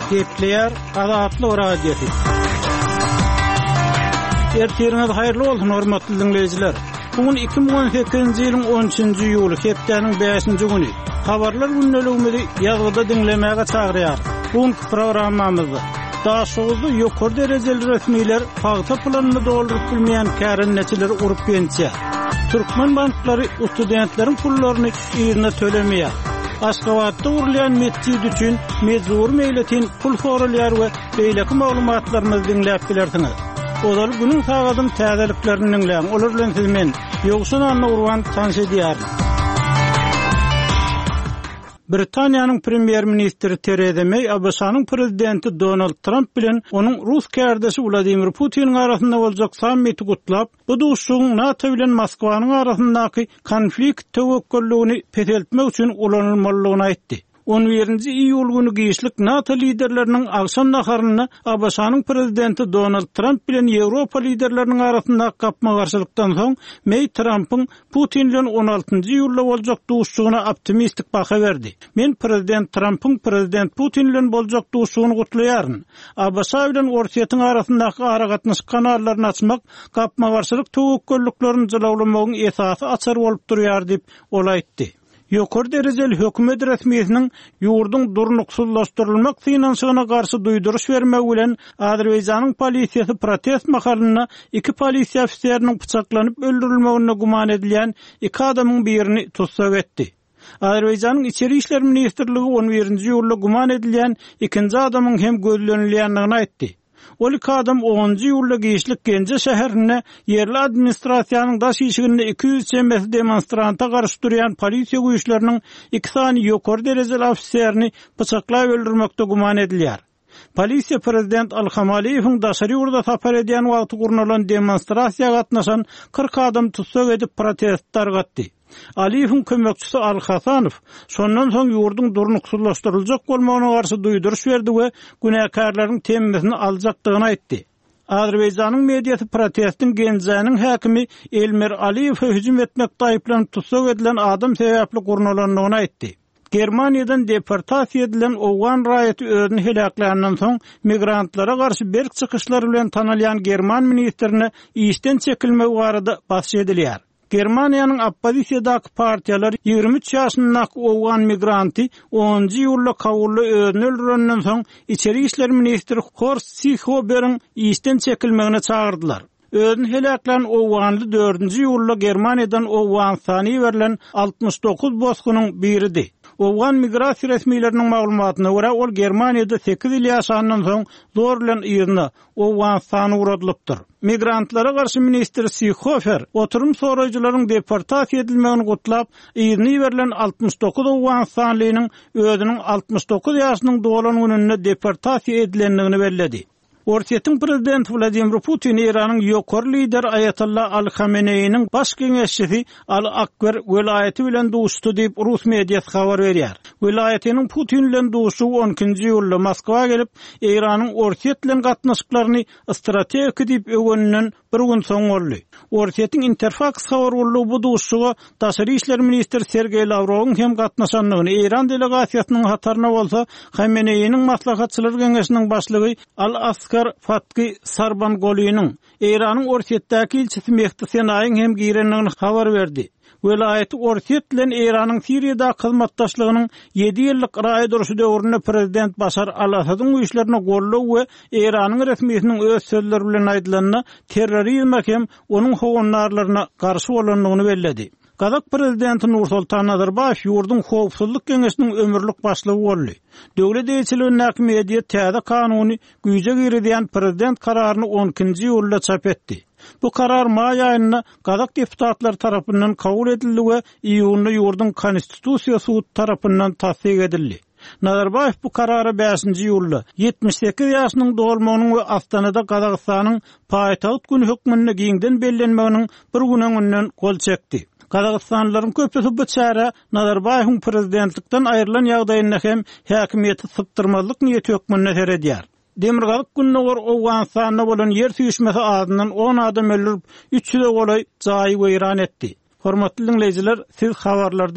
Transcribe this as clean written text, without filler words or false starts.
Gepleyer Azatlı Radyosu. Ertiriniz hayırlı olsun hormatly dinleyijiler. Bugün 2018-nji ýylyň 13-nji ýuly, hepdeniň 5-nji güni. Habarlar günneligimizi ýazgyda dinlemäge çagyrýar. Bugünkü programmamyzda daşygyzda ýokary derejeli resmiler paýta planyny doldurup bilmeýän kärenneçileri urup ýençe. Türkmen banklary studentleriň pullaryny ýerine tölemeýär. Aşgabatda urlayan mescid üçün mezur meyletin pul sorulýar we beýleki maglumatlaryny dinläp bilersiňiz. Olar günün sagadyň täzeliklerini dinläň. Olar bilen siz men ýoksun anna urwan tanş edýär. Britaniýanyň premier ministri Theresa May Abşanyň prezidenti Donald Trump bilen onuň Rus kärdesi Vladimir Putin arasynda boljak sammiti gutlap, bu duşuşyň NATO bilen Moskwanyň arasyndaky konflikt tewekkelligini peteltmek üçin ulanylmalygyny aýtdy. 11-nji iýul güni giýişlik NATO liderleriniň agşam naharyny Abşanyň prezidenti Donald Trump bilen Ýewropa liderleriniň arasynda gapma-garşylykdan soň May Trump'yň Putin bilen 16-njy iýulda boljak duşuşygyna optimistik baha berdi. Men prezident Trump'yň prezident Putin bilen boljak duşuşygyny gutlaýaryn. Abşa bilen Orsiýetiň arasyndaky aragatnaş kanallaryny açmak gapma-garşylyk tewekkelliklerini jylawlamagyň esasy açar bolup durýar diýip ol aýtdy. Ýokary derejeli hökümet resmiýetiniň ýurdun durnuksuzlaşdyrylmak finansyna garşy duýduruş bermegi bilen Azerbaýjanyň polisiýasy protest mahalyna 2 polisiýa ofiseriniň pyçaklanyp öldürilmegine guman edilýän 2 adamyň birini tutsak etdi. Azerbaýjanyň içeri işler ministrligi 11-nji ýylda guman edilýän 2-nji adamyň hem gözlenilýändigini aýtdy. Ol 2 adam 10-njy ýylda giýişlik Genje şäherine yerli administrasiýanyň daş işiginde 200 çemesi demonstranta garşy durýan polisiýa güýçleriniň 2 sany ýokary derejeli ofiserini pyçaklap öldürmekde guman edilýär. Polisiýa prezident Alhamaliýewiň daşary ýurda tapar edýän wagty gurnalan demonstrasiýaga gatnaşan 40 adam tutsak edip protest targatdy. Aliýewiň kömekçisi Al-Hasanow şondan soň ýurdun durnuksuzlaşdyryljak bolmagyna garşy duýduruş berdi we günäkärleriň temmesini aljakdygyny aýtdy. Azerbaýjanyň mediýasy protestin Genjanyň häkimi Elmer Aliýew hüjüm etmekde aýplanyp tutsak edilen adam sebäpli gurnalandygyny aýtdy. Germaniýadan deportasiýa edilen Owgan raýaty özüni helaklanyňdan soň migrantlara garşy berk çykyşlar bilen tanalýan German ministrine işden çekilmek barada bahs edilýär. Germaniýanyň oppozisiýadaky partiýalar 23 ýaşyndaky Owgan migranty 10-njy ýylda kawulla özüni öldürenden soň içeri işler ministri Horst Seehofer'iň işden çekilmegine çagyrdylar. Özüni helaklanan Owganly 4-njy ýylda Germaniýadan Owgan sany berilen 69 boskunyň biridi. Owgan migrasiýa resmiýetleriniň maglumatyna görä ol Germaniýada 8 ýyl ýaşandan soň zor bilen ýerine Owgan sany uradylypdyr. Migrantlara garşy ministr Seehofer oturum soraýjylaryň deportasiýa edilmegini gutlap, ýerine berilen 69 Owgan sanylynyň özüniň 69 ýaşynyň dolan gününe deportasiýa edilendigini bellädi. Orsiýetiň prezidenti Vladimir Putin Iranyň ýokary lider Ayatollah Al-Khamenei'niň baş geňeşçisi Al-Akbar welaýaty bilen duşdy diýip Rus mediýasy habar berýär. Welaýatynyň Putin bilen duşy 12-nji ýylda Moskwa gelip Iranyň Orsiýet bilen gatnaşyklaryny strategik diýip öweninden bir gün soň boldy. Orsiýetiň Interfax habar berýär bu duşyga daşary işler ministri Sergey Lavrowyň hem gatnaşanlygyny Iran delegasiýasynyň hatarına bolsa Khamenei'niň maslahatçylar geňeşiniň başlygy Al-Askar Fatki Sarbangolynyň Iranyň Orsiýetdäki ilçisi Mehdi Senaýyň hem girenligini habar berdi. Welaýaty Orsiýet bilen Iranyň Siriýada hyzmatdaşlygynyň 7 ýyllyk raýa duruşy döwründe prezident Başar al-Asadyň güýçlerini gollaw we Iranyň resmiýetiniň öz sözleri bilen aýdylanyna terrorizm hem onuň howanlarlaryna garşy bolanlygyny belledi. Kazak prezidenti Nursultan Nazarbayev ýurdun howpsuzlyk geňeşiniň ömürlük başlygy boldy. Döwlet elçiliginiň näkimiýeti täze kanuny güýje girdýän prezident kararyny 12-nji ýylda çap etdi. Bu karar may aýyna Kazak deputatlar tarapyndan kabul edildi we iýunda ýurdun konstitusiýa sudy tarapyndan tasdik edildi. Nazarbayev bu karara 5-nji ýylda 78 ýaşynyň dolmagynyň we Astanada Kazakstanyň paýtagyt günü hökmüne giňden bellenmeginiň bir gününden gol çekdi. Kazakstanlylaryň köpüsi bu çara Nazarbayewiň prezidentlikden aýrylan ýagdaýyna hem häkimiýeti sypdyrmazlyk niýeti hökmüne seredýär. Demirgalyk gününe gor Owganstanda bolan ýer süýüşmesi adyndan 10 adam öldürip 300 golay jaý weýran etdi. Hormatly dinleýijiler, siz habarlarda